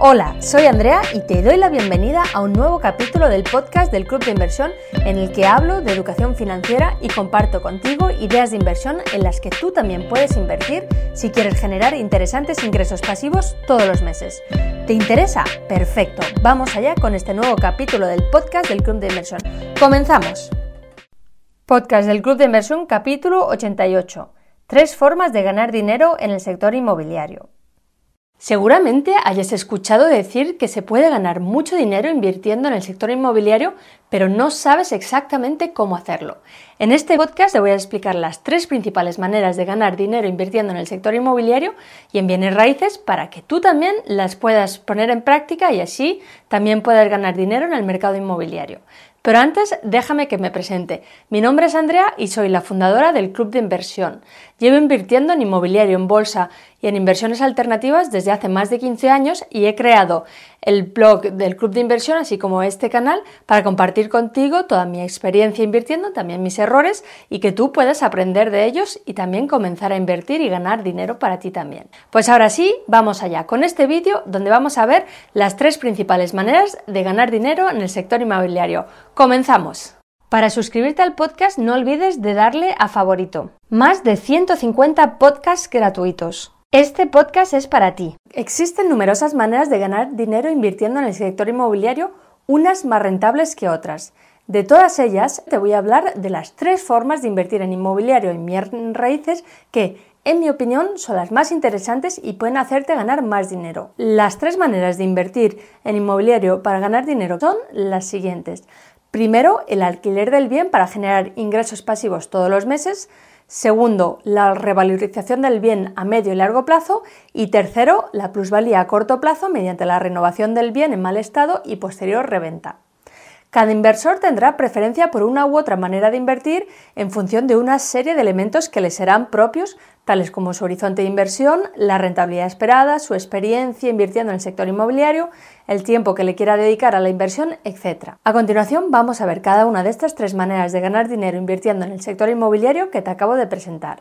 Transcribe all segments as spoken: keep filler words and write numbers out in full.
Hola, soy Andrea y te doy la bienvenida a un nuevo capítulo del podcast del Club de Inversión en el que hablo de educación financiera y comparto contigo ideas de inversión en las que tú también puedes invertir si quieres generar interesantes ingresos pasivos todos los meses. ¿Te interesa? Perfecto, vamos allá con este nuevo capítulo del podcast del Club de Inversión. ¡Comenzamos! Podcast del Club de Inversión, capítulo ochenta y ocho. Tres formas de ganar dinero en el sector inmobiliario. Seguramente hayas escuchado decir que se puede ganar mucho dinero invirtiendo en el sector inmobiliario, pero no sabes exactamente cómo hacerlo. En este podcast te voy a explicar las tres principales maneras de ganar dinero invirtiendo en el sector inmobiliario y en bienes raíces para que tú también las puedas poner en práctica y así también puedas ganar dinero en el mercado inmobiliario. Pero antes, déjame que me presente. Mi nombre es Andrea y soy la fundadora del Club de Inversión. Llevo invirtiendo en inmobiliario, en bolsa y en inversiones alternativas desde hace más de quince años y he creado el blog del Club de Inversión, así como este canal, para compartir contigo toda mi experiencia invirtiendo, también mis errores y que tú puedas aprender de ellos y también comenzar a invertir y ganar dinero para ti también. Pues ahora sí, vamos allá con este vídeo donde vamos a ver las tres principales maneras de ganar dinero en el sector inmobiliario. ¡Comenzamos! Para suscribirte al podcast no olvides de darle a favorito. Más de ciento cincuenta podcasts gratuitos. Este podcast es para ti. Existen numerosas maneras de ganar dinero invirtiendo en el sector inmobiliario, unas más rentables que otras. De todas ellas te voy a hablar de las tres formas de invertir en inmobiliario y en bienes raíces que, en mi opinión, son las más interesantes y pueden hacerte ganar más dinero. Las tres maneras de invertir en inmobiliario para ganar dinero son las siguientes. Primero, el alquiler del bien para generar ingresos pasivos todos los meses. Segundo, la revalorización del bien a medio y largo plazo. Y tercero, la plusvalía a corto plazo mediante la renovación del bien en mal estado y posterior reventa. Cada inversor tendrá preferencia por una u otra manera de invertir en función de una serie de elementos que le serán propios, tales como su horizonte de inversión, la rentabilidad esperada, su experiencia invirtiendo en el sector inmobiliario, el tiempo que le quiera dedicar a la inversión, etcétera. A continuación vamos a ver cada una de estas tres maneras de ganar dinero invirtiendo en el sector inmobiliario que te acabo de presentar.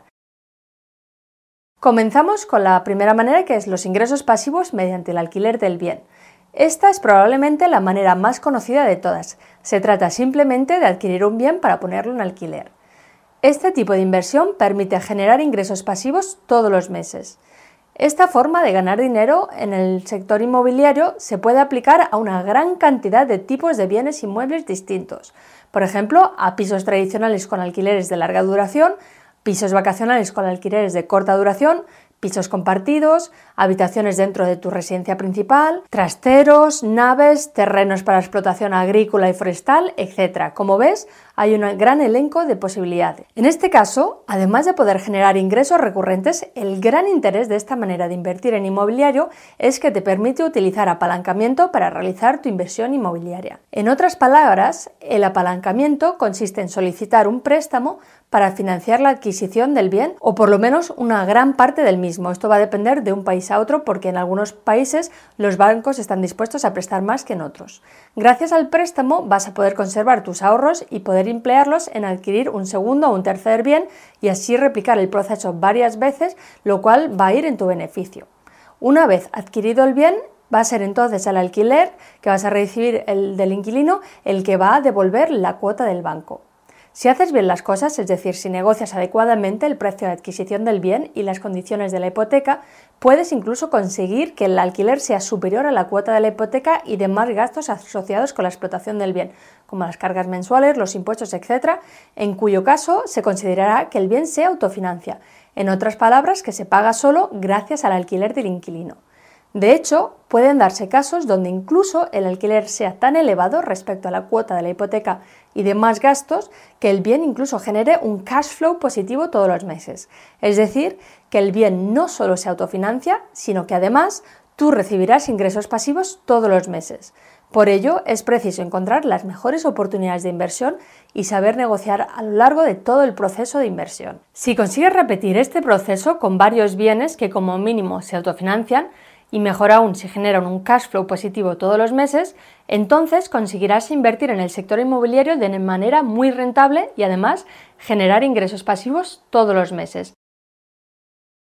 Comenzamos con la primera manera, que es los ingresos pasivos mediante el alquiler del bien. Esta es probablemente la manera más conocida de todas. Se trata simplemente de adquirir un bien para ponerlo en alquiler. Este tipo de inversión permite generar ingresos pasivos todos los meses. Esta forma de ganar dinero en el sector inmobiliario se puede aplicar a una gran cantidad de tipos de bienes inmuebles distintos. Por ejemplo, a pisos tradicionales con alquileres de larga duración, pisos vacacionales con alquileres de corta duración, pisos compartidos, habitaciones dentro de tu residencia principal, trasteros, naves, terrenos para explotación agrícola y forestal, etcétera. Como ves, hay un gran elenco de posibilidades. En este caso, además de poder generar ingresos recurrentes, el gran interés de esta manera de invertir en inmobiliario es que te permite utilizar apalancamiento para realizar tu inversión inmobiliaria. En otras palabras, el apalancamiento consiste en solicitar un préstamo para financiar la adquisición del bien o por lo menos una gran parte del mismo. Esto va a depender de un país a otro porque en algunos países los bancos están dispuestos a prestar más que en otros. Gracias al préstamo vas a poder conservar tus ahorros y poder emplearlos en adquirir un segundo o un tercer bien y así replicar el proceso varias veces, lo cual va a ir en tu beneficio. Una vez adquirido el bien, va a ser entonces el alquiler que vas a recibir el del inquilino el que va a devolver la cuota del banco. Si haces bien las cosas, es decir, si negocias adecuadamente el precio de adquisición del bien y las condiciones de la hipoteca, puedes incluso conseguir que el alquiler sea superior a la cuota de la hipoteca y demás gastos asociados con la explotación del bien, como las cargas mensuales, los impuestos, etcétera, en cuyo caso se considerará que el bien se autofinancia. En otras palabras, que se paga solo gracias al alquiler del inquilino. De hecho, pueden darse casos donde incluso el alquiler sea tan elevado respecto a la cuota de la hipoteca y demás gastos que el bien incluso genere un cash flow positivo todos los meses. Es decir, que el bien no solo se autofinancia, sino que además tú recibirás ingresos pasivos todos los meses. Por ello, es preciso encontrar las mejores oportunidades de inversión y saber negociar a lo largo de todo el proceso de inversión. Si consigues repetir este proceso con varios bienes que como mínimo se autofinancian, y mejor aún si generan un cash flow positivo todos los meses, entonces conseguirás invertir en el sector inmobiliario de manera muy rentable y además generar ingresos pasivos todos los meses.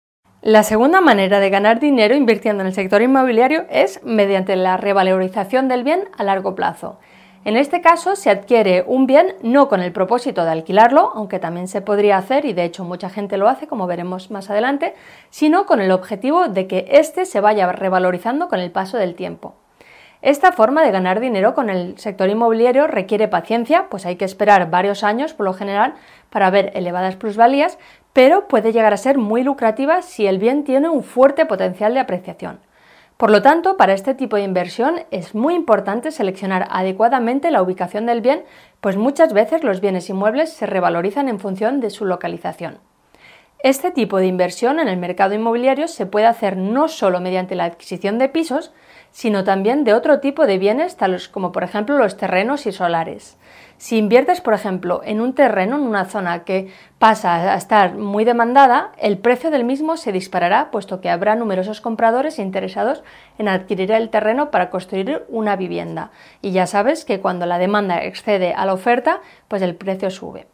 La segunda manera de ganar dinero invirtiendo en el sector inmobiliario es mediante la revalorización del bien a largo plazo. En este caso se adquiere un bien no con el propósito de alquilarlo, aunque también se podría hacer y de hecho mucha gente lo hace, como veremos más adelante, sino con el objetivo de que éste se vaya revalorizando con el paso del tiempo. Esta forma de ganar dinero con el sector inmobiliario requiere paciencia, pues hay que esperar varios años por lo general para ver elevadas plusvalías, pero puede llegar a ser muy lucrativa si el bien tiene un fuerte potencial de apreciación. Por lo tanto, para este tipo de inversión es muy importante seleccionar adecuadamente la ubicación del bien, pues muchas veces los bienes inmuebles se revalorizan en función de su localización. Este tipo de inversión en el mercado inmobiliario se puede hacer no solo mediante la adquisición de pisos, sino también de otro tipo de bienes, tales como por ejemplo los terrenos y solares. Si inviertes, por ejemplo, en un terreno en una zona que pasa a estar muy demandada, el precio del mismo se disparará, puesto que habrá numerosos compradores interesados en adquirir el terreno para construir una vivienda. Y ya sabes que cuando la demanda excede a la oferta, pues el precio sube.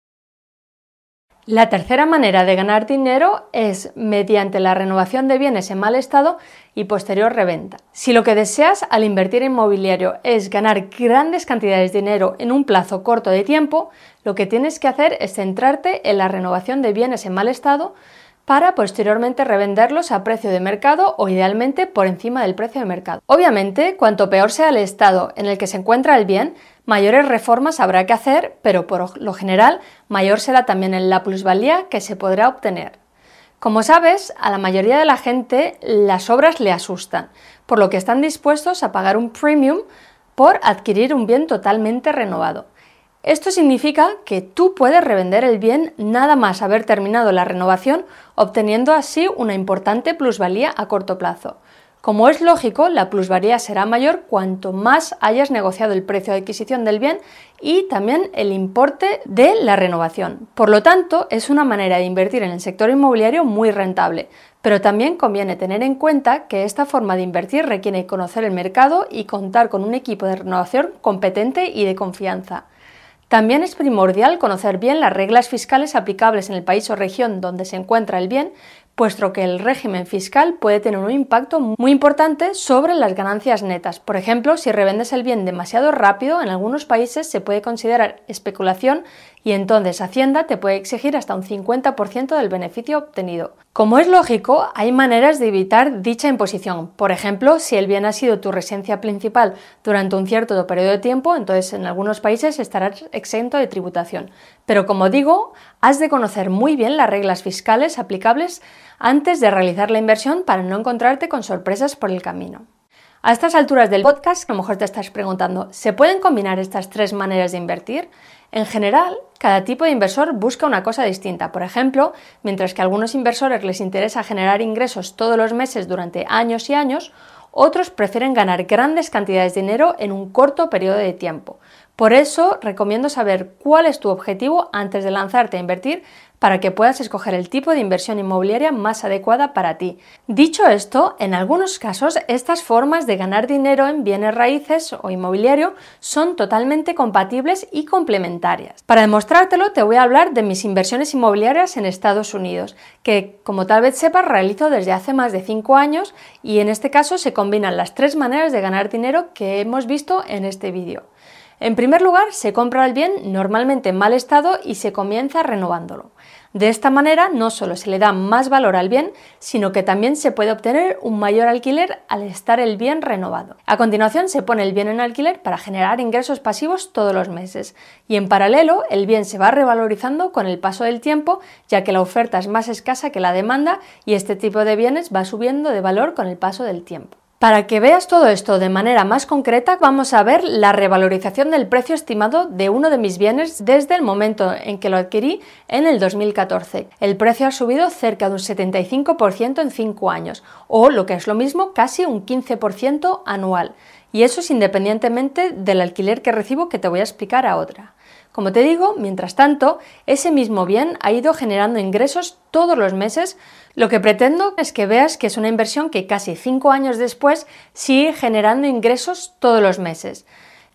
La tercera manera de ganar dinero es mediante la renovación de bienes en mal estado y posterior reventa. Si lo que deseas al invertir en inmobiliario es ganar grandes cantidades de dinero en un plazo corto de tiempo, lo que tienes que hacer es centrarte en la renovación de bienes en mal estado para posteriormente revenderlos a precio de mercado o idealmente por encima del precio de mercado. Obviamente, cuanto peor sea el estado en el que se encuentra el bien, mayores reformas habrá que hacer, pero por lo general mayor será también la plusvalía que se podrá obtener. Como sabes, a la mayoría de la gente las obras le asustan, por lo que están dispuestos a pagar un premium por adquirir un bien totalmente renovado. Esto significa que tú puedes revender el bien nada más haber terminado la renovación, obteniendo así una importante plusvalía a corto plazo. Como es lógico, la plusvalía será mayor cuanto más hayas negociado el precio de adquisición del bien y también el importe de la renovación. Por lo tanto, es una manera de invertir en el sector inmobiliario muy rentable, pero también conviene tener en cuenta que esta forma de invertir requiere conocer el mercado y contar con un equipo de renovación competente y de confianza. También es primordial conocer bien las reglas fiscales aplicables en el país o región donde se encuentra el bien, puesto que el régimen fiscal puede tener un impacto muy importante sobre las ganancias netas. Por ejemplo, si revendes el bien demasiado rápido, en algunos países se puede considerar especulación y entonces Hacienda te puede exigir hasta un cincuenta por ciento del beneficio obtenido. Como es lógico, hay maneras de evitar dicha imposición. Por ejemplo, si el bien ha sido tu residencia principal durante un cierto periodo de tiempo, entonces en algunos países estarás exento de tributación. Pero como digo, has de conocer muy bien las reglas fiscales aplicables antes de realizar la inversión para no encontrarte con sorpresas por el camino. A estas alturas del podcast, a lo mejor te estás preguntando, ¿se pueden combinar estas tres maneras de invertir? En general, cada tipo de inversor busca una cosa distinta. Por ejemplo, mientras que a algunos inversores les interesa generar ingresos todos los meses durante años y años, otros prefieren ganar grandes cantidades de dinero en un corto periodo de tiempo. Por eso, recomiendo saber cuál es tu objetivo antes de lanzarte a invertir para que puedas escoger el tipo de inversión inmobiliaria más adecuada para ti. Dicho esto, en algunos casos, estas formas de ganar dinero en bienes raíces o inmobiliario son totalmente compatibles y complementarias. Para demostrártelo, te voy a hablar de mis inversiones inmobiliarias en Estados Unidos, que, como tal vez sepas, realizo desde hace más de cinco años y en este caso se combinan las tres maneras de ganar dinero que hemos visto en este vídeo. En primer lugar, se compra el bien normalmente en mal estado y se comienza renovándolo. De esta manera no solo se le da más valor al bien, sino que también se puede obtener un mayor alquiler al estar el bien renovado. A continuación se pone el bien en alquiler para generar ingresos pasivos todos los meses y en paralelo el bien se va revalorizando con el paso del tiempo, ya que la oferta es más escasa que la demanda y este tipo de bienes va subiendo de valor con el paso del tiempo. Para que veas todo esto de manera más concreta, vamos a ver la revalorización del precio estimado de uno de mis bienes desde el momento en que lo adquirí en el dos mil catorce. El precio ha subido cerca de un setenta y cinco por ciento en cinco años, o lo que es lo mismo, casi un quince por ciento anual. Y eso es independientemente del alquiler que recibo, que te voy a explicar ahora. Como te digo, mientras tanto, ese mismo bien ha ido generando ingresos todos los meses. Lo que pretendo es que veas que es una inversión que casi cinco años después sigue generando ingresos todos los meses.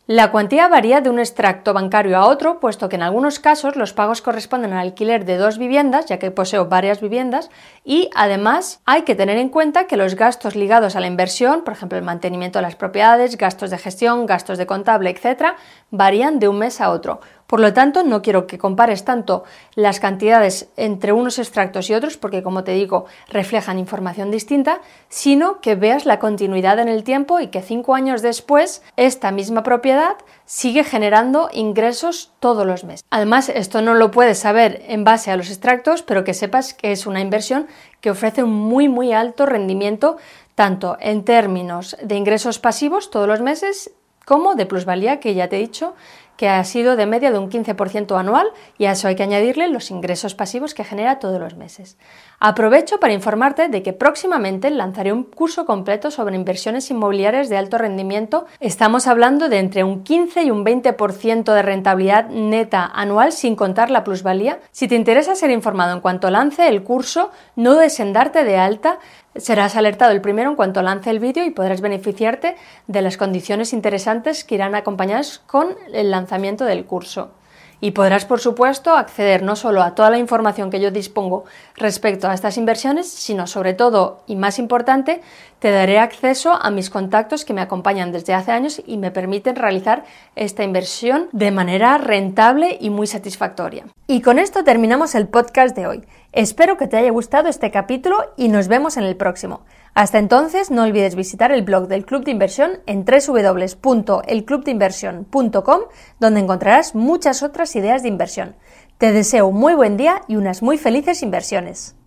La cuantía varía de un extracto bancario a otro, puesto que en algunos casos los pagos corresponden al alquiler de dos viviendas, ya que poseo varias viviendas, y además hay que tener en cuenta que los gastos ligados a la inversión, por ejemplo el mantenimiento de las propiedades, gastos de gestión, gastos de contable, etcétera, varían de un mes a otro. Por lo tanto, no quiero que compares tanto las cantidades entre unos extractos y otros, porque como te digo, reflejan información distinta, sino que veas la continuidad en el tiempo y que cinco años después esta misma propiedad sigue generando ingresos todos los meses. Además, esto no lo puedes saber en base a los extractos, pero que sepas que es una inversión que ofrece un muy muy alto rendimiento, tanto en términos de ingresos pasivos todos los meses, como de plusvalía, que ya te he dicho que ha sido de media de un quince por ciento anual, y a eso hay que añadirle los ingresos pasivos que genera todos los meses. Aprovecho para informarte de que próximamente lanzaré un curso completo sobre inversiones inmobiliarias de alto rendimiento. Estamos hablando de entre un quince y un veinte por ciento de rentabilidad neta anual sin contar la plusvalía. Si te interesa ser informado en cuanto lance el curso, no dudes en darte de alta. Serás alertado el primero en cuanto lance el vídeo y podrás beneficiarte de las condiciones interesantes que irán acompañadas con el lanzamiento del curso. Y podrás, por supuesto, acceder no solo a toda la información que yo dispongo respecto a estas inversiones, sino sobre todo, y más importante, te daré acceso a mis contactos que me acompañan desde hace años y me permiten realizar esta inversión de manera rentable y muy satisfactoria. Y con esto terminamos el podcast de hoy. Espero que te haya gustado este capítulo y nos vemos en el próximo. Hasta entonces, no olvides visitar el blog del Club de Inversión en doble u doble u doble u punto el club de inversión punto com, donde encontrarás muchas otras ideas de inversión. Te deseo un muy buen día y unas muy felices inversiones.